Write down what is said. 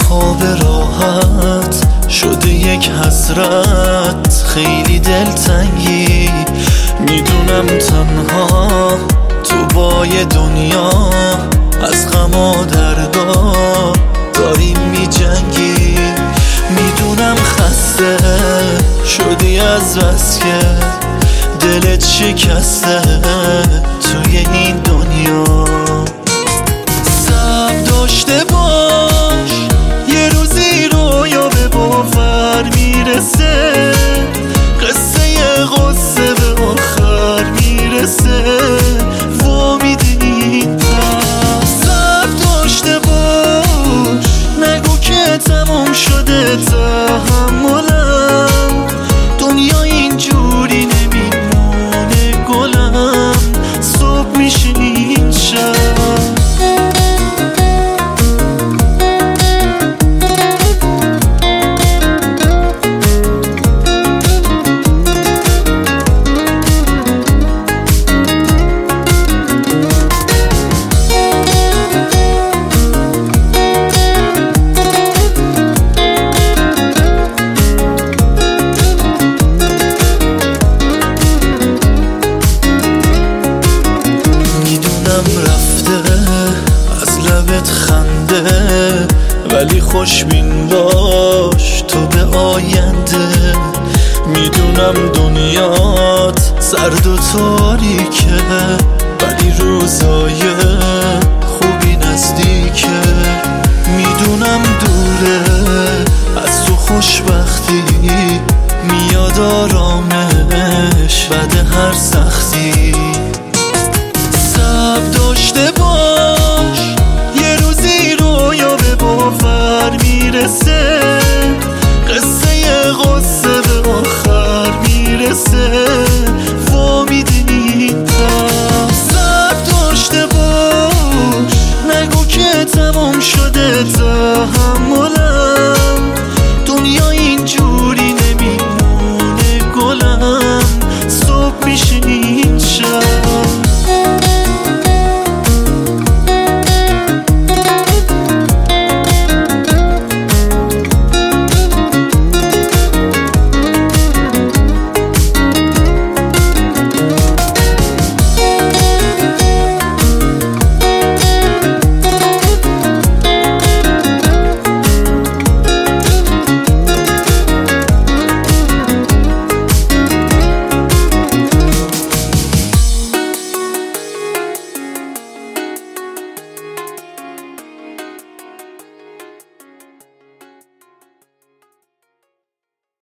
خواب راحت شده یک حسرت، خیلی دلتنگی. میدونم تنها تو با یه دنیا از غم و دردا داریم میجنگی. میدونم خسته شدی از بس که دلت شکسته توی این دنیا. صبر داشته باش، یه روزی رویا به باور میرسه، قصه غصه به آخر میرسه. وامید این صبر داشته باش، نگو که تموم شده تحملم، دنیا اینجوری نمیمونه گلم، صبح میشه این شب. خنده ولی خوشبین باش تو به آینده. میدونم دنیات سرد و تاریکه ولی روزای خوبی نزدیکه. میدونم دوره از تو خوشبختی میاد آرامش